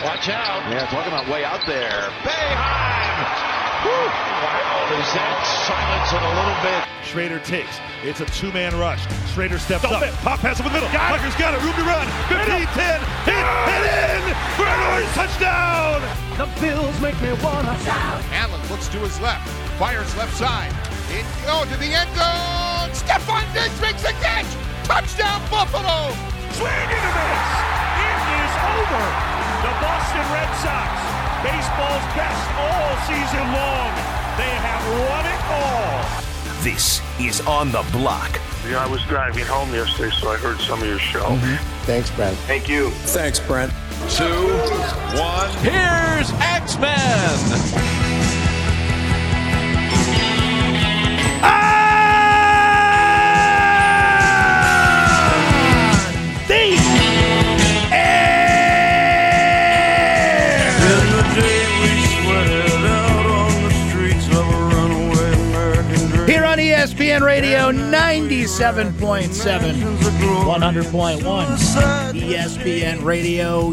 Watch out. Yeah, talking about way out there. Boeheim! Wow, is that silence in a little bit? Schrader takes. It's a two-man rush. Schrader steps up. Pop pass up the middle. Tucker's got it. Room to run. 15-10. Hit and in for an Orange touchdown. The Bills make me wanna shout. Allen looks to his left. Fires left side. To the end zone. Stephon Diggs makes a catch. Touchdown, Buffalo. Swing and a miss. It is over. The Boston Red Sox, baseball's best all season long. They have won it all. This is On the Block. I was driving home yesterday, so I heard some of your show. Thanks, Brent. Thank you. Thanks, Brent. 2, 1. Here's X-Men. Here on ESPN Radio 97.7, 100.1, ESPN Radio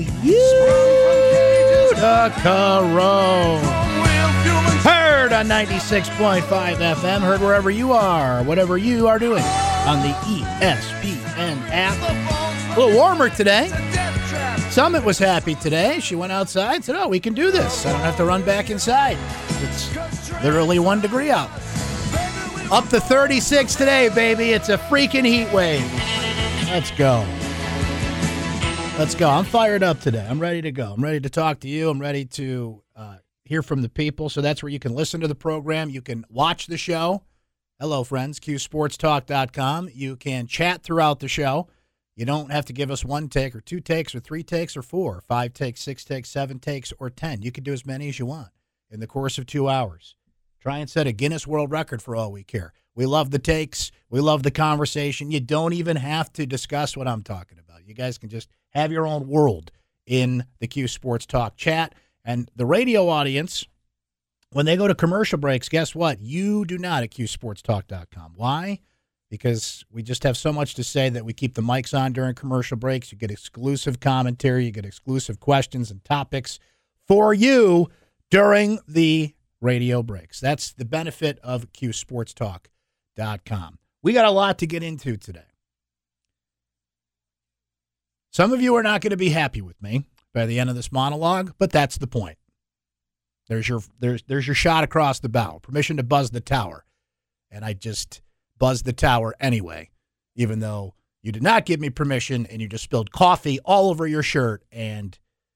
Utica Road. Heard on 96.5 FM, heard wherever you are, whatever you are doing on the ESPN app. A little warmer today. Summit was happy today. She went outside, said, we can do this. I don't have to run back inside. It's literally 1 degree out. Up to 36 today, baby. It's a freaking heat wave. Let's go. Let's go. I'm fired up today. I'm ready to go. I'm ready to talk to you. I'm ready to hear from the people. So that's where you can listen to the program. You can watch the show. Hello, friends. QSportsTalk.com. You can chat throughout the show. You don't have to give us 1 take or 2 takes or 3 takes or 4 or 5 takes, 6 takes, 7 takes, or 10. You can do as many as you want in the course of 2 hours. Try and set a Guinness World Record for all we care. We love the takes. We love the conversation. You don't even have to discuss what I'm talking about. You guys can just have your own world in the Q Sports Talk chat. And the radio audience, when they go to commercial breaks, guess what? You do not at QSportsTalk.com. Why? Because we just have so much to say that we keep the mics on during commercial breaks. You get exclusive commentary. You get exclusive questions and topics for you during the radio breaks. That's the benefit of QSportsTalk.com. We got a lot to get into today. Some of you are not going to be happy with me by the end of this monologue, but that's the point. There's your shot across the bow. Permission to buzz the tower. And I just buzzed the tower anyway, even though you did not give me permission and you just spilled coffee all over your shirt, and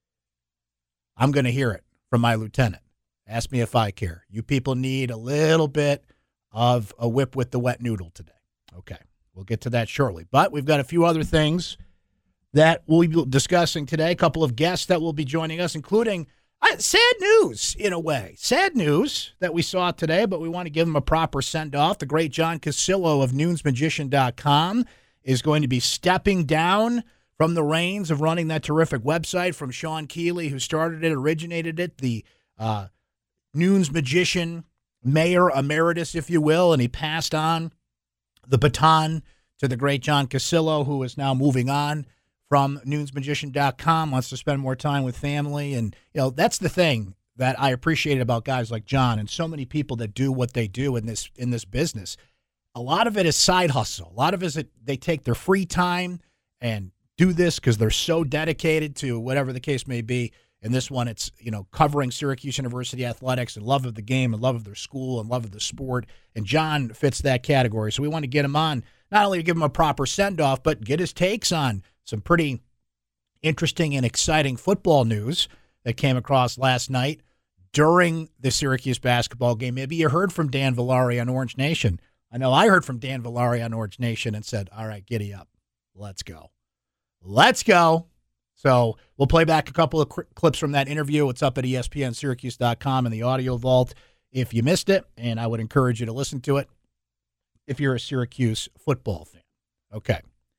I'm going to hear it from my lieutenant. Ask me if I care. You people need a little bit of a whip with the wet noodle today. Okay, we'll get to that shortly. But we've got a few other things that we'll be discussing today. A couple of guests that will be joining us, including sad news, in a way. Sad news that we saw today, but we want to give him a proper send-off. The great John Cassillo of NewsMagician.com is going to be stepping down from the reins of running that terrific website from Sean Keeley, who started it, originated it, the Nunes Magician mayor emeritus, if you will, and he passed on the baton to the great John Cassillo, who is now moving on from NewsMagician.com, wants to spend more time with family. And, that's the thing that I appreciate about guys like John and so many people that do what they do in this business. A lot of it is side hustle. A lot of it is they take their free time and do this because they're so dedicated to whatever the case may be. And this one, it's, covering Syracuse University athletics and love of the game and love of their school and love of the sport. And John fits that category. So we want to get him on, not only to give him a proper send-off, but get his takes on some pretty interesting and exciting football news that came across last night during the Syracuse basketball game. Maybe you heard from Dan Villari on Orange Nation. I know I heard from Dan Villari on Orange Nation and said, all right, giddy up. Let's go. Let's go. So we'll play back a couple of clips from that interview. It's up at ESPNSyracuse.com in the audio vault if you missed it, and I would encourage you to listen to it if you're a Syracuse football fan. Okay.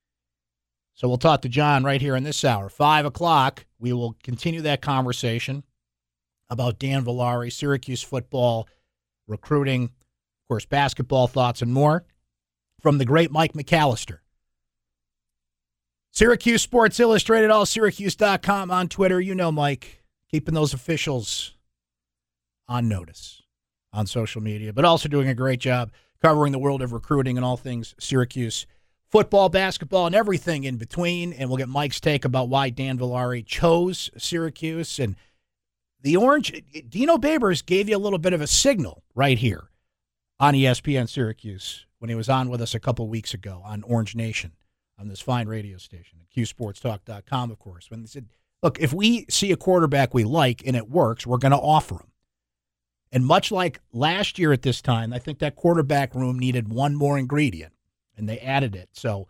So we'll talk to John right here in this hour. 5 o'clock, we will continue that conversation about Dan Villari, Syracuse football, recruiting, of course, basketball thoughts and more from the great Mike McAllister. Syracuse Sports Illustrated, allsyracuse.com on Twitter. You know Mike. keeping those officials on notice on social media, but also doing a great job covering the world of recruiting and all things Syracuse football, basketball, and everything in between. And we'll get Mike's take about why Dan Villari chose Syracuse. And the Orange, Dino Babers gave you a little bit of a signal right here on ESPN Syracuse when he was on with us a couple weeks ago on Orange Nation on this fine radio station, QSportsTalk.com, of course, when they said, look, if we see a quarterback we like and it works, we're going to offer him. And much like last year at this time, I think that quarterback room needed one more ingredient, and they added it. So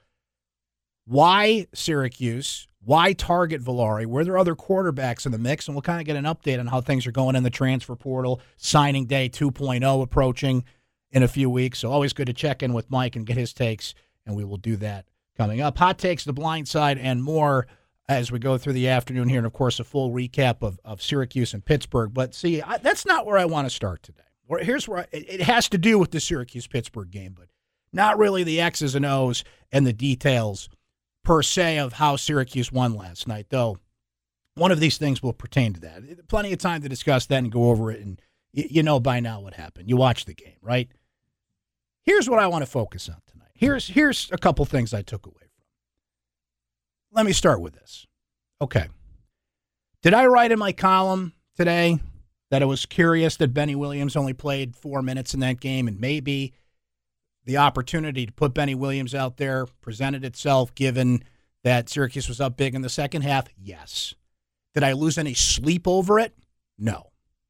why Syracuse? Why target Villari? Were there other quarterbacks in the mix? And we'll kind of get an update on how things are going in the transfer portal, signing day 2.0 approaching in a few weeks. So always good to check in with Mike and get his takes, and we will do that coming up. Hot takes, the blind side, and more as we go through the afternoon here, and, of course, a full recap of Syracuse and Pittsburgh. But, see, that's not where I want to start today. Here's where it has to do with the Syracuse-Pittsburgh game, but not really the X's and O's and the details per se of how Syracuse won last night, though one of these things will pertain to that. Plenty of time to discuss that and go over it, and you know by now what happened. You watched the game, right? Here's what I want to focus on tonight. Here's a couple things I took away from. Let me start with this. Okay. Did I write in my column today that it was curious that Benny Williams only played 4 minutes in that game, and maybe the opportunity to put Benny Williams out there presented itself given that Syracuse was up big in the second half? Yes. Did I lose any sleep over it? No.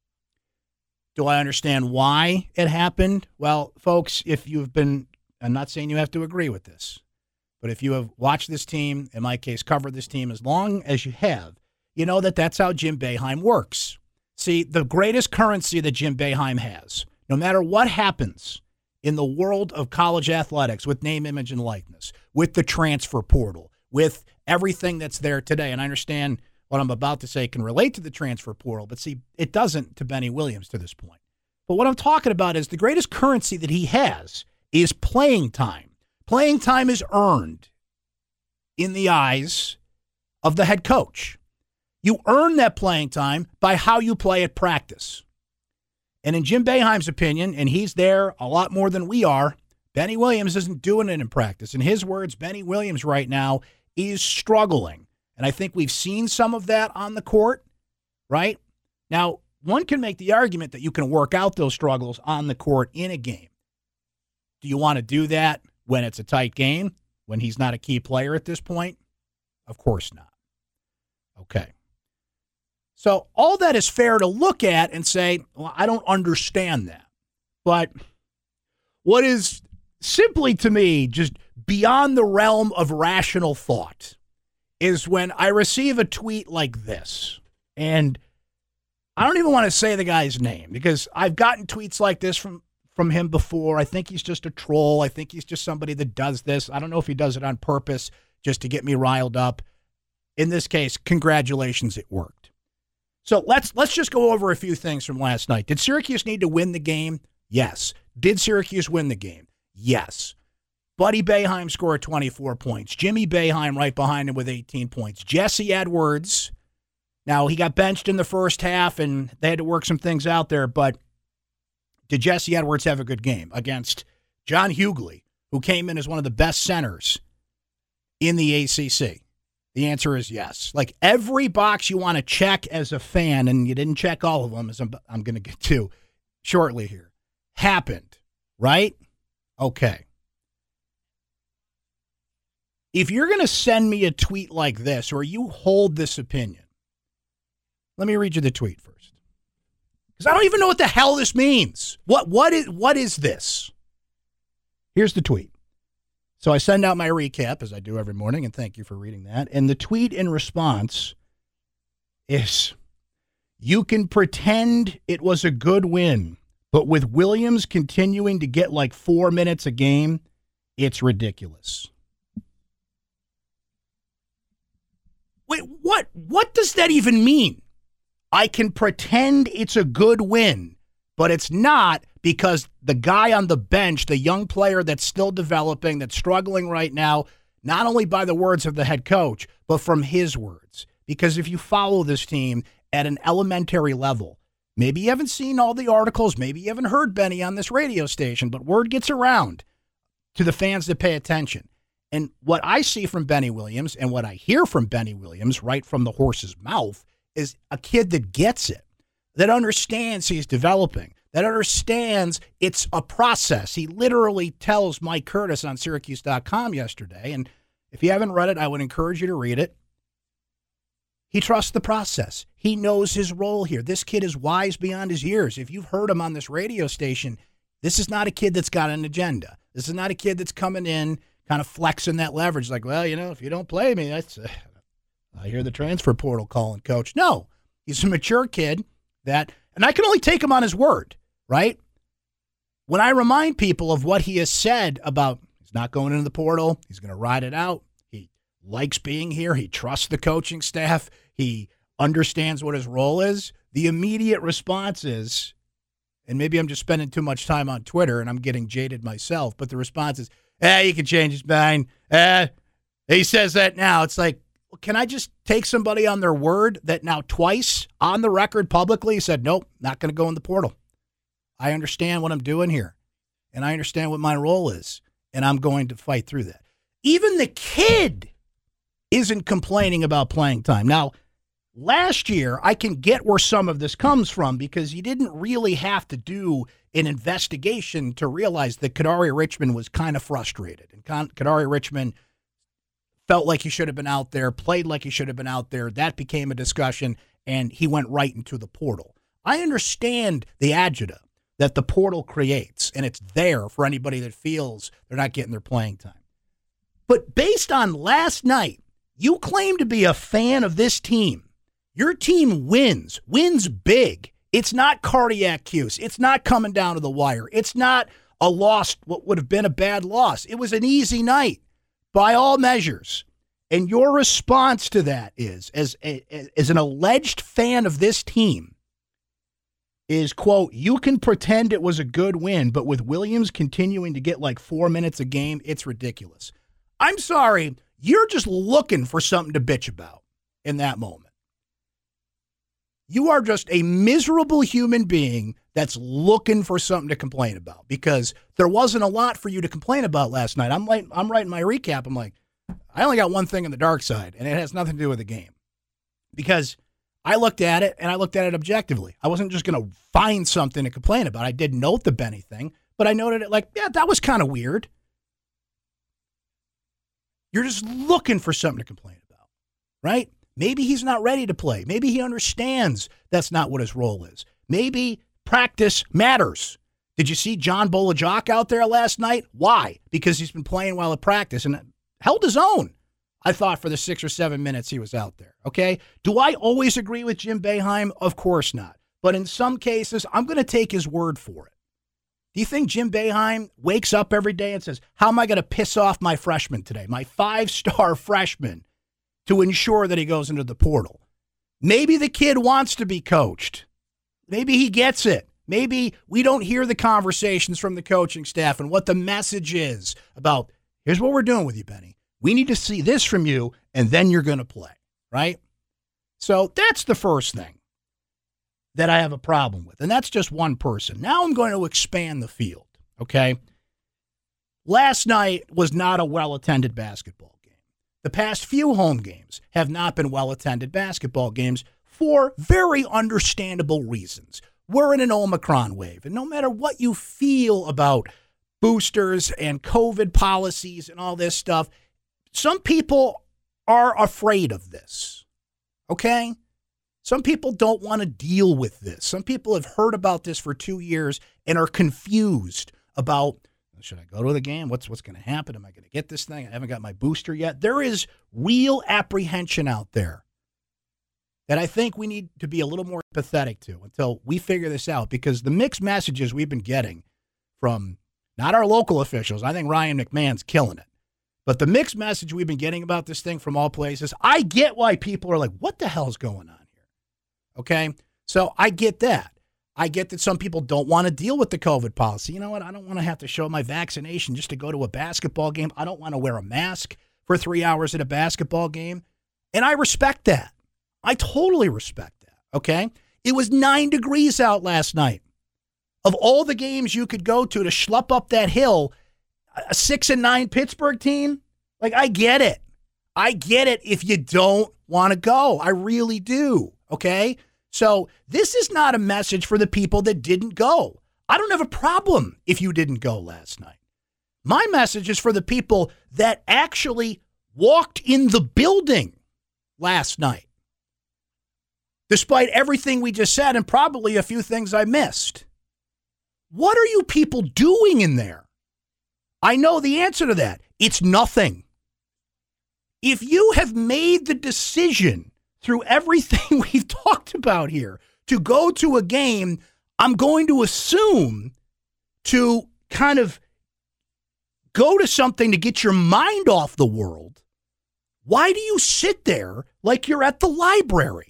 Do I understand why it happened? Well, folks, if you've been, I'm not saying you have to agree with this, but if you have watched this team, in my case, covered this team as long as you have, you know that that's how Jim Boeheim works. See, the greatest currency that Jim Boeheim has, no matter what happens in the world of college athletics with name, image, and likeness, with the transfer portal, with everything that's there today, and I understand what I'm about to say can relate to the transfer portal, but see, it doesn't to Benny Williams to this point. But what I'm talking about is the greatest currency that he has is playing time. Playing time is earned in the eyes of the head coach. You earn that playing time by how you play at practice. And in Jim Boeheim's opinion, and he's there a lot more than we are, Benny Williams isn't doing it in practice. In his words, Benny Williams right now is struggling. And I think we've seen some of that on the court, right? Now, one can make the argument that you can work out those struggles on the court in a game. Do you want to do that when it's a tight game, when he's not a key player at this point? Of course not. Okay. So all that is fair to look at and say, well, I don't understand that. But what is simply to me just beyond the realm of rational thought is when I receive a tweet like this. And I don't even want to say the guy's name because I've gotten tweets like this from him before. I think he's just a troll. I think he's just somebody that does this. I don't know if he does it on purpose just to get me riled up. In this case, congratulations, it worked. So let's just go over a few things from last night. Did Syracuse need to win the game? Yes. Did Syracuse win the game? Yes. Buddy Boeheim scored 24 points. Jimmy Boeheim right behind him with 18 points. Jesse Edwards, now he got benched in the first half and they had to work some things out there, but did Jesse Edwards have a good game against John Hughley, who came in as one of the best centers in the ACC? The answer is yes. Like every box you want to check as a fan, and you didn't check all of them, as I'm going to get to shortly here, happened, right? Okay. If you're going to send me a tweet like this, or you hold this opinion, let me read you the tweet first. Because I don't even know what the hell this means. What is this? Here's the tweet. So I send out my recap, as I do every morning, and thank you for reading that. And the tweet in response is, you can pretend it was a good win, but with Williams continuing to get like 4 minutes a game, it's ridiculous. Wait, what does that even mean? I can pretend it's a good win, but it's not because the guy on the bench, the young player that's still developing, that's struggling right now, not only by the words of the head coach, but from his words. Because if you follow this team, at an elementary level. Maybe you haven't seen all the articles. Maybe you haven't heard Benny on this radio station, but word gets around to the fans that pay attention. And what I see from Benny Williams and what I hear from Benny Williams right from the horse's mouth is a kid that gets it, that understands he's developing, that understands it's a process. He literally tells Mike Curtis on Syracuse.com yesterday, and if you haven't read it, I would encourage you to read it. He trusts the process. He knows his role here. This kid is wise beyond his years. If you've heard him on this radio station, this is not a kid that's got an agenda. This is not a kid that's coming in kind of flexing that leverage like, well, if you don't play me, that's I hear the transfer portal calling, coach. No, he's a mature kid and I can only take him on his word, right? When I remind people of what he has said about he's not going into the portal, he's going to ride it out, he likes being here, he trusts the coaching staff, he understands what his role is, the immediate response is, and maybe I'm just spending too much time on Twitter and I'm getting jaded myself, but the response is, you can change his mind. He says that now. It's like, well, can I just take somebody on their word that now twice on the record publicly said, nope, not going to go in the portal. I understand what I'm doing here, and I understand what my role is, and I'm going to fight through that. Even the kid isn't complaining about playing time. Now, last year, I can get where some of this comes from because you didn't really have to do an investigation to realize that Kadari Richmond was kind of frustrated. And Kadari Richmond felt like he should have been out there, played like he should have been out there. That became a discussion, and he went right into the portal. I understand the agita that the portal creates, and it's there for anybody that feels they're not getting their playing time. But based on last night, you claim to be a fan of this team. Your team wins big. It's not cardiac use. It's not coming down to the wire. It's not a loss, what would have been a bad loss. It was an easy night by all measures. And your response to that is, as an alleged fan of this team, is, quote, you can pretend it was a good win, but with Williams continuing to get like 4 minutes a game, it's ridiculous. I'm sorry, you're just looking for something to bitch about in that moment. You are just a miserable human being that's looking for something to complain about because there wasn't a lot for you to complain about last night. I'm writing my recap. I'm like, I only got one thing in the dark side, and it has nothing to do with the game. Because I looked at it, and I looked at it objectively. I wasn't just going to find something to complain about. I did note the Benny thing, but I noted it like, yeah, that was kind of weird. You're just looking for something to complain about, right? Maybe he's not ready to play. Maybe he understands that's not what his role is. Maybe practice matters. Did you see John Bolajok out there last night? Why? Because he's been playing well at practice and held his own, I thought, for the 6 or 7 minutes he was out there. Okay? Do I always agree with Jim Boeheim? Of course not. But in some cases, I'm going to take his word for it. Do you think Jim Boeheim wakes up every day and says, how am I going to piss off my freshman today, my 5-star freshman, to ensure that he goes into the portal? Maybe the kid wants to be coached. Maybe he gets it. Maybe we don't hear the conversations from the coaching staff and what the message is about, here's what we're doing with you, Benny. We need to see this from you, and then you're going to play, right? So that's the first thing that I have a problem with, and that's just one person. Now I'm going to expand the field, okay? Last night was not a well-attended basketball game. The past few home games have not been well-attended basketball games for very understandable reasons. We're in an Omicron wave, and no matter what you feel about boosters and COVID policies and all this stuff, some people are afraid of this, okay? Some people don't want to deal with this. Some people have heard about this for 2 years and are confused about, should I go to the game? What's going to happen? Am I going to get this thing? I haven't got my booster yet. There is real apprehension out there that I think we need to be a little more empathetic to until we figure this out, because the mixed messages we've been getting from not our local officials, I think Ryan McMahon's killing it, but the mixed message we've been getting about this thing from all places, I get why people are like, what the hell's going on here? Okay? So I get that. I get that some people don't want to deal with the COVID policy. You know what? I don't want to have to show my vaccination just to go to a basketball game. I don't want to wear a mask for 3 hours at a basketball game. And I respect that. I totally respect that. okay? It was 9 degrees out last night. Of all the games you could go to schlep up that hill, a 6-9 Pittsburgh team, like, I get it. I get it if you don't want to go. I really do, okay? So this is not a message for the people that didn't go. I don't have a problem if you didn't go last night. My message is for the people that actually walked in the building last night, despite everything we just said and probably a few things I missed. What are you people doing in there? I know the answer to that. It's nothing. If you have made the decision through everything we've talked about here to go to a game, I'm going to assume to kind of go to something to get your mind off the world. Why do you sit there like you're at the library?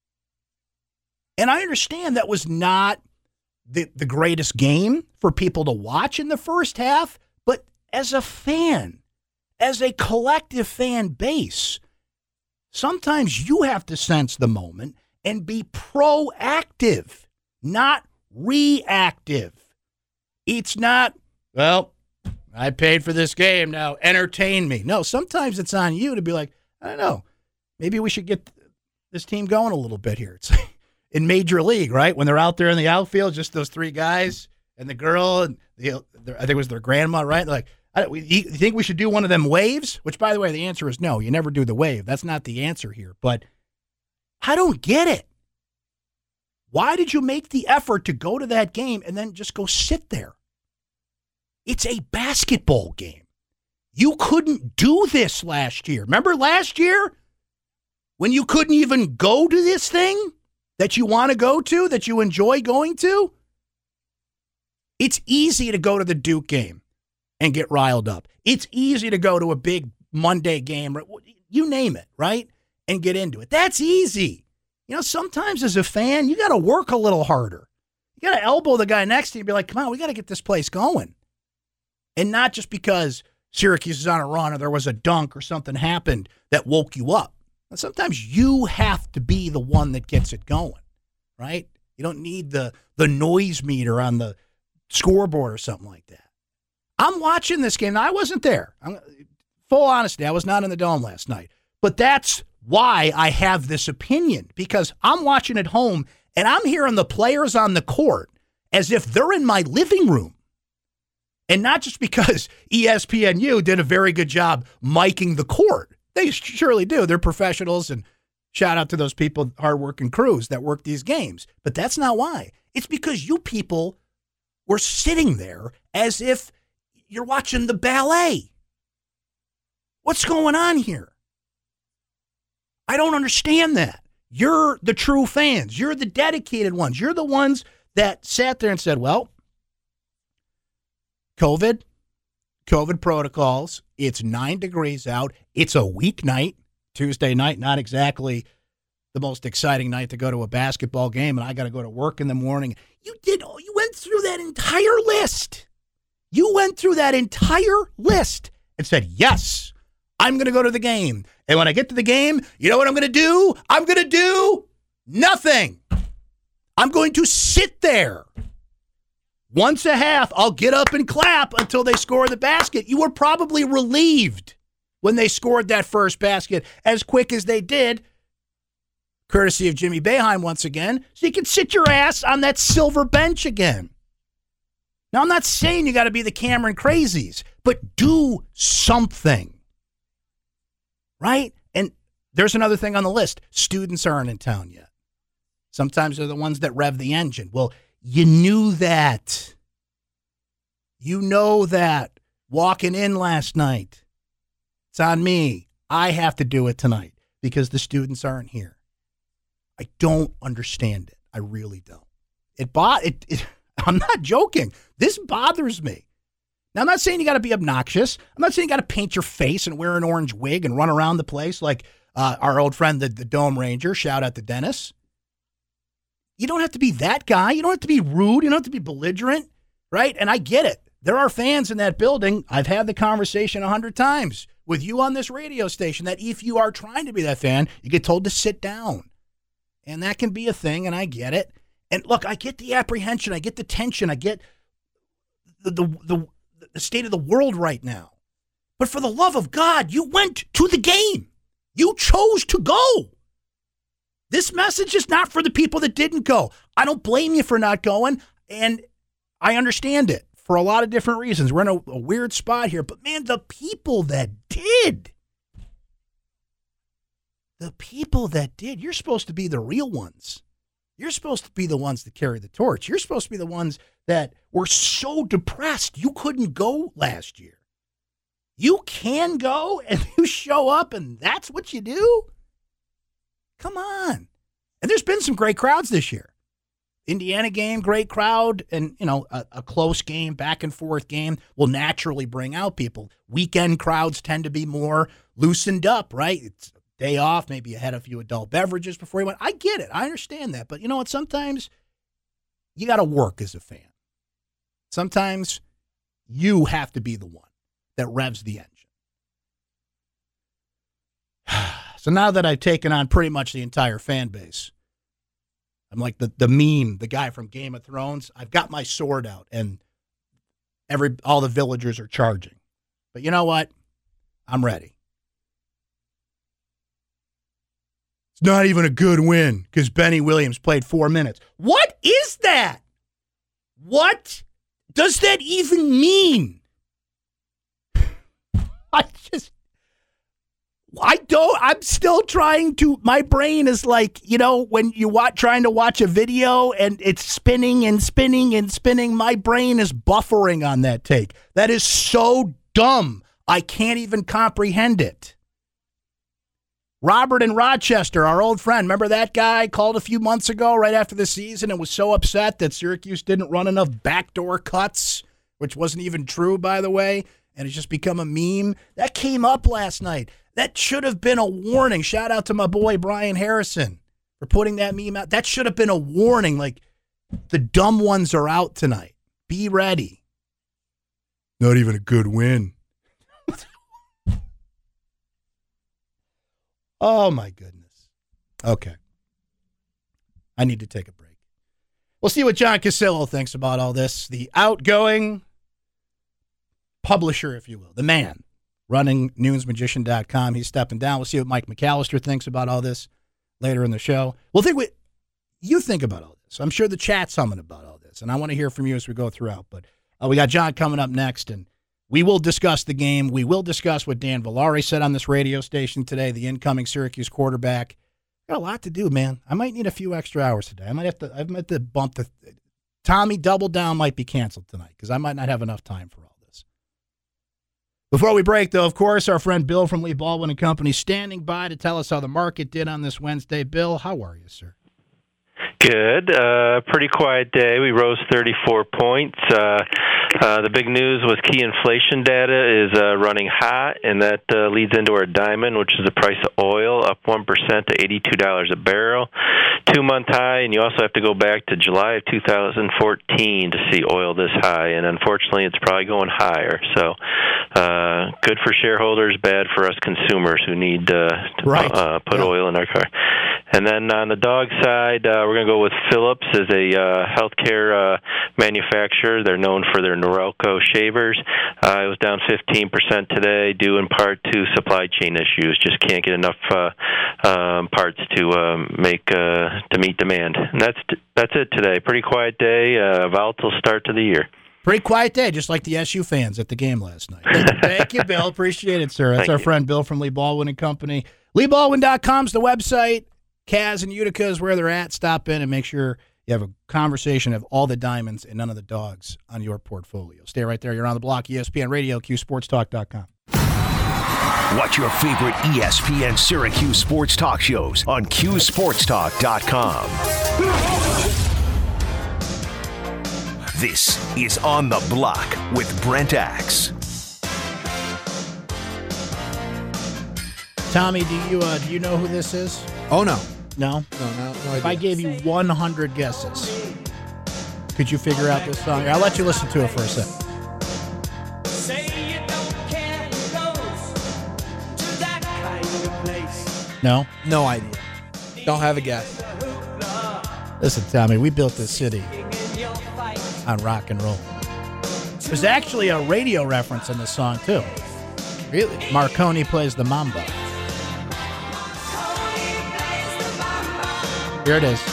And I understand that was not the greatest game for people to watch in the first half, but as a fan, as a collective fan base, sometimes you have to sense the moment and be proactive, not reactive. It's not, well, I paid for this game, now entertain me. No, sometimes it's on you to be like, I don't know, maybe we should get this team going a little bit here. It's in Major League, right? When they're out there in the outfield, just those three guys and the girl, and I think it was their grandma, right? Like, you think we should do one of them waves? Which, by the way, the answer is no. You never do the wave. That's not the answer here. But I don't get it. Why did you make the effort to go to that game and then just go sit there? It's a basketball game. You couldn't do this last year. Remember last year when you couldn't even go to this thing that you want to go to, that you enjoy going to? It's easy to go to the Duke game and get riled up. It's easy to go to a big Monday game, you name it, right? And get into it. That's easy. You know, sometimes as a fan, you got to work a little harder. You got to elbow the guy next to you and be like, come on, we got to get this place going. And not just because Syracuse is on a run or there was a dunk or something happened that woke you up. And sometimes you have to be the one that gets it going, right? You don't need the noise meter on the scoreboard or something like that. I'm watching this game. Now, I wasn't there. Full honesty, I was not in the Dome last night. But that's why I have this opinion, because I'm watching at home and I'm hearing the players on the court as if they're in my living room. And not just because ESPNU did a very good job miking the court. They surely do. They're professionals, and shout out to those people, hardworking crews that work these games. But that's not why. It's because you people were sitting there as if you're watching the ballet. What's going on here? I don't understand that. You're the true fans. You're the dedicated ones. You're the ones that sat there and said, well, COVID protocols, it's 9 degrees out. It's a weeknight, Tuesday night, not exactly the most exciting night to go to a basketball game, and I got to go to work in the morning. You went through that entire list. You went through that entire list and said, yes, I'm going to go to the game. And when I get to the game, you know what I'm going to do? I'm going to do nothing. I'm going to sit there. Once a half, I'll get up and clap until they score the basket. You were probably relieved when they scored that first basket as quick as they did, courtesy of Jimmy Boeheim once again, so you can sit your ass on that silver bench again. Now, I'm not saying you got to be the Cameron Crazies, but do something, right? And there's another thing on the list. Students aren't in town yet. Sometimes they're the ones that rev the engine. Well, you knew that. You know that. Walking in last night. It's on me. I have to do it tonight because the students aren't here. I don't understand it. I really don't. I'm not joking. This bothers me. Now, I'm not saying you got to be obnoxious. I'm not saying you got to paint your face and wear an orange wig and run around the place like our old friend, the Dome Ranger. Shout out to Dennis. You don't have to be that guy. You don't have to be rude. You don't have to be belligerent, right? And I get it. There are fans in that building. I've had the conversation 100 times with you on this radio station that if you are trying to be that fan, you get told to sit down. And that can be a thing, and I get it. And look, I get the apprehension. I get the tension. I get the state of the world right now. But for the love of God, you went to the game. You chose to go. This message is not for the people that didn't go. I don't blame you for not going, and I understand it for a lot of different reasons. We're in a weird spot here, but man, the people that did, you're supposed to be the real ones. You're supposed to be the ones that carry the torch. You're supposed to be the ones that were so depressed you couldn't go last year. You can go and you show up and that's what you do? Come on. And there's been some great crowds this year. Indiana game, great crowd, and, a close game, back and forth game will naturally bring out people. Weekend crowds tend to be more loosened up, right? It's day off, maybe you had a few adult beverages before you went. I get it. I understand that. But you know what? Sometimes you got to work as a fan. Sometimes you have to be the one that revs the engine. So now that I've taken on pretty much the entire fan base, I'm like the meme, the guy from Game of Thrones. I've got my sword out, and all the villagers are charging. But you know what? I'm ready. It's not even a good win because Benny Williams played 4 minutes. What is that? What does that even mean? I'm still trying to, my brain is like, when you trying to watch a video and it's spinning and spinning and spinning, my brain is buffering on that take. That is so dumb. I can't even comprehend it. Robert in Rochester, our old friend, remember that guy called a few months ago right after the season and was so upset that Syracuse didn't run enough backdoor cuts, which wasn't even true, by the way, and it's just become a meme. That came up last night. That should have been a warning. Shout out to my boy Brian Harrison for putting that meme out. That should have been a warning, like the dumb ones are out tonight. Be ready. Not even a good win. Oh, my goodness. Okay. I need to take a break. We'll see what John Casillo thinks about all this. The outgoing publisher, if you will, the man running newsmagician.com. He's stepping down. We'll see what Mike McAllister thinks about all this later in the show. We'll think what you think about all this. I'm sure the chat's humming about all this, and I want to hear from you as we go throughout. But we got John coming up next, and we will discuss the game. We will discuss what Dan Villari said on this radio station today, the incoming Syracuse quarterback. Got a lot to do, man. I might need a few extra hours today. I might have to bump the Tommy Double Down might be canceled tonight because I might not have enough time for all this. Before we break, though, of course, our friend Bill from Lee Baldwin & Company standing by to tell us how the market did on this Wednesday. Bill, how are you, sir? Good. Pretty quiet day. We rose 34 points. The big news was key inflation data is running hot, and that leads into our diamond, which is the price of oil, up 1% to $82 a barrel. 2-month high, and you also have to go back to July of 2014 to see oil this high, and unfortunately it's probably going higher. So good for shareholders, bad for us consumers who need to put oil in our car. And then on the dog side, we're going to go with Philips as a healthcare manufacturer. They're known for their Norelco shavers. It was down 15% today, due in part to supply chain issues. Just can't get enough parts to meet demand. And that's it today. Pretty quiet day. Volatile start to the year. Pretty quiet day, just like the SU fans at the game last night. Thank you, Bill. Appreciate it, sir. That's our friend Bill from Lee Baldwin & Company. LeeBaldwin.com's the website. Kaz and Utica is where they're at. Stop in and make sure you have a conversation of all the diamonds and none of the dogs on your portfolio. Stay right there. You're on the block, ESPN Radio, QSportsTalk.com. Watch your favorite ESPN Syracuse sports talk shows on QSportsTalk.com. This is On the Block with Brent Axe. Tommy, do you know who this is? Oh, no. No? No idea. If I gave you 100 guesses, could you figure out this song? I'll let you listen to it for a second. No? No idea. Don't have a guess. Listen, Tommy, we built this city on rock and roll. There's actually a radio reference in the song, too. Really? Marconi plays the mambo. Here it is.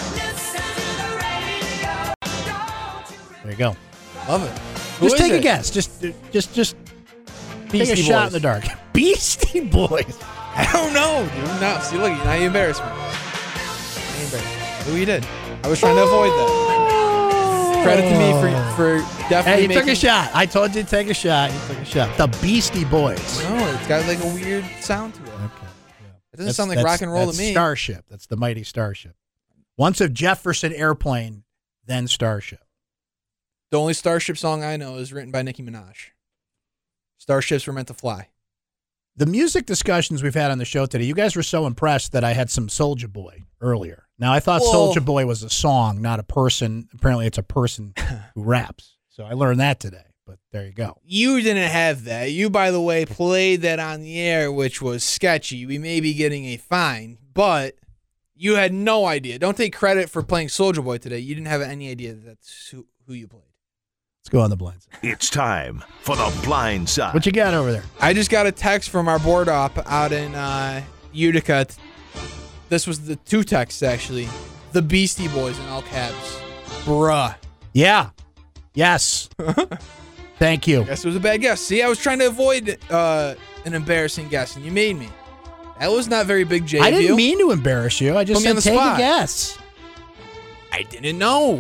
There you go. Love it. Just take a guess. Just take a shot in the dark. Beastie Boys. I don't know, dude. No, see, look, now you embarrassed me. Who you did? I was trying to avoid that. Credit to me for definitely. Hey, you took a shot. I told you to take a shot. You took a shot. The Beastie Boys. No, it's got like a weird sound to it. Okay. Yeah. It doesn't sound like rock and roll to me. Starship. That's the mighty Starship. Once a Jefferson Airplane, then Starship. The only Starship song I know is written by Nicki Minaj. Starships were meant to fly. The music discussions we've had on the show today, you guys were so impressed that I had some Soulja Boy earlier. Now, I thought Soulja Boy was a song, not a person. Apparently, it's a person who raps. So I learned that today, but there you go. You didn't have that. You, by the way, played that on the air, which was sketchy. We may be getting a fine, but you had no idea. Don't take credit for playing Soulja Boy today. You didn't have any idea that's who you played. Let's go on the blind side. It's time for the blind side. What you got over there? I just got a text from our board op out in Utica. This was the two texts, actually. The Beastie Boys in all caps. Bruh. Yeah. Yes. Thank you. Guess it was a bad guess. See, I was trying to avoid an embarrassing guess, and you made me. That was not very Big J. I didn't mean to embarrass you. I just said take a guess. I didn't know.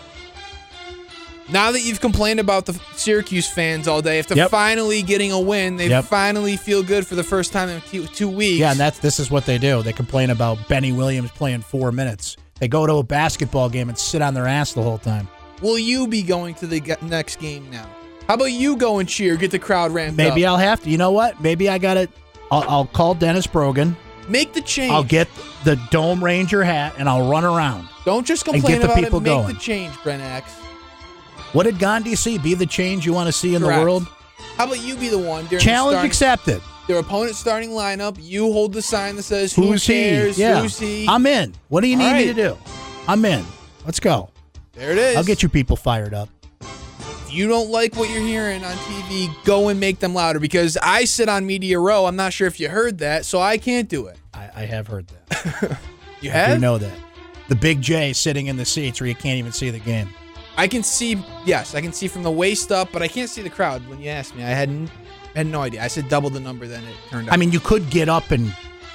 Now that you've complained about the Syracuse fans all day, after finally getting a win, they finally feel good for the first time in 2 weeks. Yeah, and this is what they do. They complain about Benny Williams playing 4 minutes. They go to a basketball game and sit on their ass the whole time. Will you be going to the next game now? How about you go and cheer, get the crowd ramped up? Maybe I'll have to. You know what? Maybe I got it. I'll call Dennis Brogan. Make the change. I'll get the Dome Ranger hat, and I'll run around. Don't just complain about it. Make the change, Brent Axe. What did Gandhi see? Be the change you want to see in the world? How about you be the one? Challenge accepted. Their opponent's starting lineup. You hold the sign that says, who Who's cares? He? Yeah. Who's he? I'm in. What do you need me to do? I'm in. Let's go. There it is. I'll get you people fired up. If you don't like what you're hearing on TV, go and make them louder, because I sit on Media Row. I'm not sure if you heard that, so I can't do it. I have heard that. You have? I do know that. The Big J sitting in the seats where you can't even see the game. I can see, yes, I can see from the waist up, but I can't see the crowd. When you asked me, I had no idea. I said double the number, then it turned out. I mean, you could get up and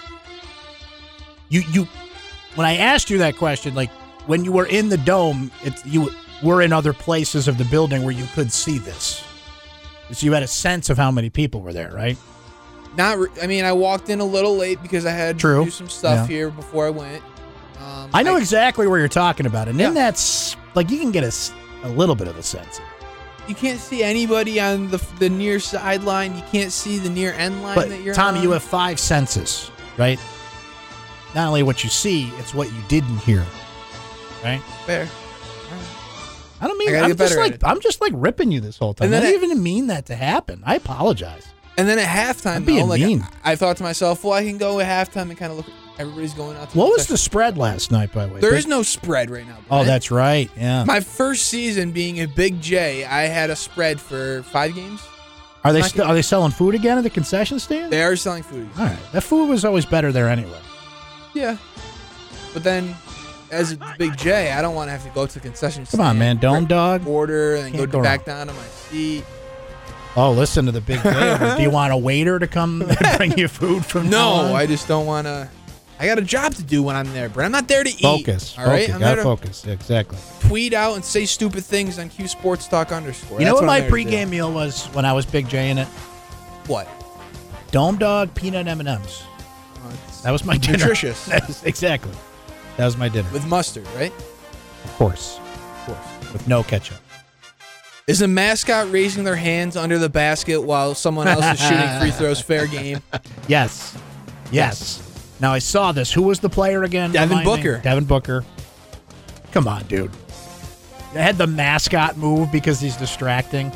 you. When I asked you that question, like when you were in the dome, you were in other places of the building where you could see this, so you had a sense of how many people were there, right? I mean, I walked in a little late because I had to do some stuff here before I went. I know exactly where you're talking about, and then that's like you can get a little bit of a sense. You can't see anybody on the near sideline. You can't see the near end line that you're Tommy, on. you have 5 senses, right? Not only what you see, it's what you didn't hear, right? Fair. I don't mean. I'm just like ripping you this whole time. I didn't even mean that to happen. I apologize. And then at halftime, I'm being mean. I thought to myself, well, I can go at halftime and kind of look. Everybody's going out. What was the spread last night, by the way? There is no spread right now. Oh, that's right. Yeah. My first season being a Big J, I had a spread for 5 games. Are they selling food again at the concession stand? They are selling food again. All right. That food was always better there anyway. Yeah. But then, as a Big J, I don't want to have to go to the concession stand. Come on, man. Dome dog. Order and go back down to my seat. Oh, listen to the Big J. Do you want a waiter to come and bring you food from now on? I just don't want to. I got a job to do when I'm there, but I'm not there to eat. Focus. All right? I'm gotta focus. Exactly. Tweet out and say stupid things on Q Sports Talk _. You know what my pregame meal was when I was Big J in it? What? Dome dog, peanut M&Ms. That was my dinner. Nutritious. Exactly. That was my dinner. With mustard, right? Of course. With no ketchup. Is a mascot raising their hands under the basket while someone else is shooting free throws fair game? Yes. Now, I saw this. Who was the player again? Devin Booker. Devin Booker. Come on, dude. They had the mascot move because he's distracting.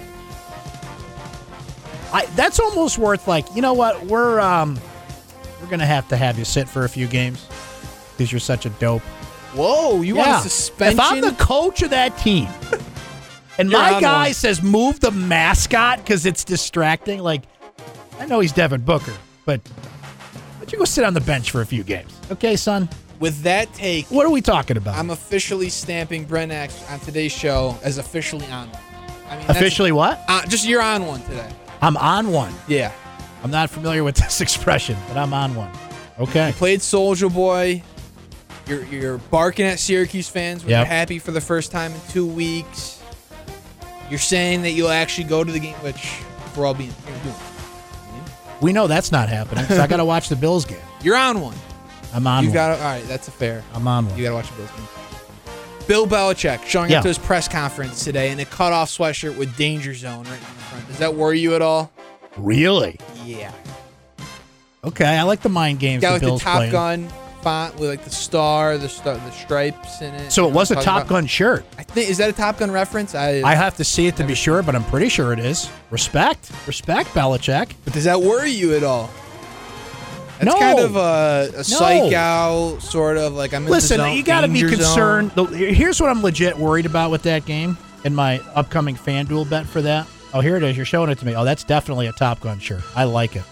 That's almost worth, you know what? We're going to have you sit for a few games because you're such a dope. Whoa, you want a suspension? If I'm the coach of that team, and You're my on guy one. says move the mascot because it's distracting, like, I know he's Devin Booker, but you go sit on the bench for a few games. Okay, son? With that take, What are we talking about? I'm officially stamping Brent Axe on today's show as officially on one. I mean, that's- Officially what? just you're on one today. I'm on one. Yeah. I'm not familiar with this expression, but I'm on one. Okay. You played Soulja Boy. You're barking at Syracuse fans when Yep. you're happy for the first time in 2 weeks. You're saying that you'll actually go to the game, which we're all being doing. We know that's not happening, so I got to watch the Bills game. You're on one. I'm on You've one. got all right. That's a fair. I'm on one. You got to watch the Bills game. Bill Belichick showing up to his press conference today in a cutoff sweatshirt with Danger Zone right in the front. Does that worry you at all? Really? Yeah. Okay, I like the mind games Got the like Bills the Top playing. Gun font with like the star, the stripes in it. So it was a Talking Top about- Gun shirt. I think, is that a Top Gun reference? I have to see it to be sure, but I'm pretty sure it is. Respect, Belichick. But does that worry you at all? That's No. kind of a psych out, sort of like I'm in Listen, the zone, you got to be danger concerned. zone. Here's what I'm legit worried about with that game and my upcoming FanDuel bet for that. Oh, here it is. You're showing it to me. Oh, that's definitely a Top Gun shirt. I like it.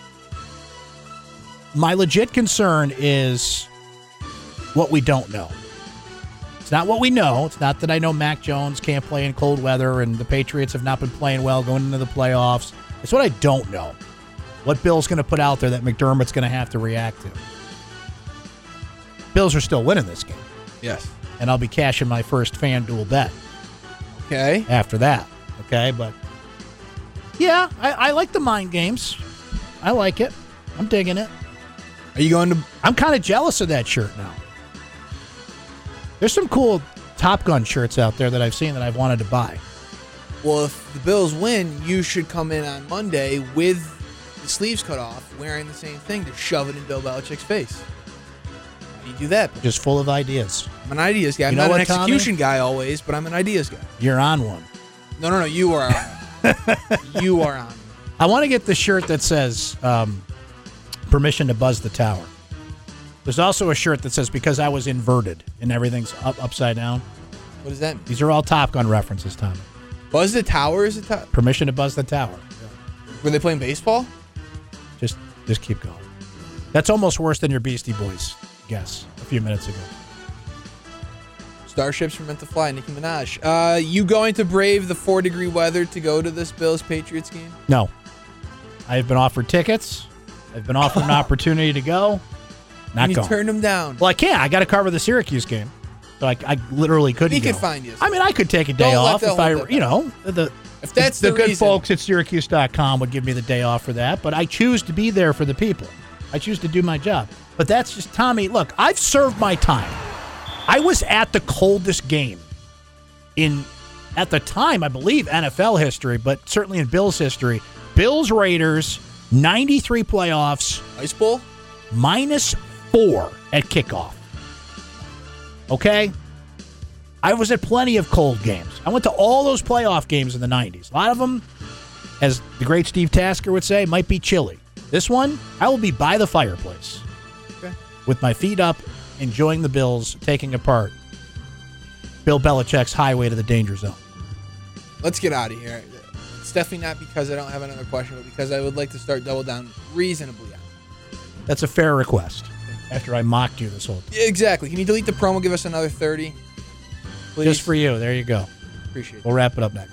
My legit concern is what we don't know. It's not what we know. It's not that I know Mac Jones can't play in cold weather and the Patriots have not been playing well going into the playoffs. It's what I don't know. What Bill's going to put out there that McDermott's going to have to react to. Bills are still winning this game. Yes. And I'll be cashing my first FanDuel bet Okay. after that. Okay, but yeah, I like the mind games. I like it. I'm digging it. Are you going to? I'm kind of jealous of that shirt now. There's some cool Top Gun shirts out there that I've seen that I've wanted to buy. Well, if the Bills win, you should come in on Monday with the sleeves cut off, wearing the same thing to shove it in Bill Belichick's face. How do you do that? Just full of ideas. I'm an ideas guy. I'm You know not an what, Tommy? execution guy always, but I'm an ideas guy. You're on one. No. You are on. You are on. I want to get the shirt that says permission to buzz the tower. There's also a shirt that says because I was inverted and everything's upside down. What does that mean? These are all Top Gun references, Tommy. Buzz the Tower is a top. Permission to buzz the tower. Were they playing baseball? Just keep going. That's almost worse than your Beastie Boys guess a few minutes ago. Starships were meant to fly. Nicki Minaj. You going to brave the 4-degree weather to go to this Bills-Patriots game? No. I've been offered tickets. I've been offered an opportunity to go. Not You going. turned them down. Well, I can't. I got to cover the Syracuse game. So I literally couldn't He go. could find you. I mean, I could take a day Don't let off that if I, hold that you know, If that's the the good reason. folks at Syracuse.com would give me the day off for that, but I choose to be there for the people. I choose to do my job. But that's just, Tommy, look, I've served my time. I was at the coldest game in, at the time, I believe, NFL history, but certainly in Bills history. Bills-Raiders, 93 playoffs. Ice Bowl? -4 at kickoff. Okay? I was at plenty of cold games. I went to all those playoff games in the 90s. A lot of them, as the great Steve Tasker would say, might be chilly. This one, I will be by the fireplace. Okay. With my feet up, enjoying the Bills, taking apart Bill Belichick's highway to the danger zone. Let's get out of here. It's definitely not because I don't have another question, but because I would like to start Double Down reasonably on. That's a fair request after I mocked you this whole time. Exactly. Can you delete the promo, give us another 30? Please. Just for you. There you go. Appreciate it. We'll wrap it up next.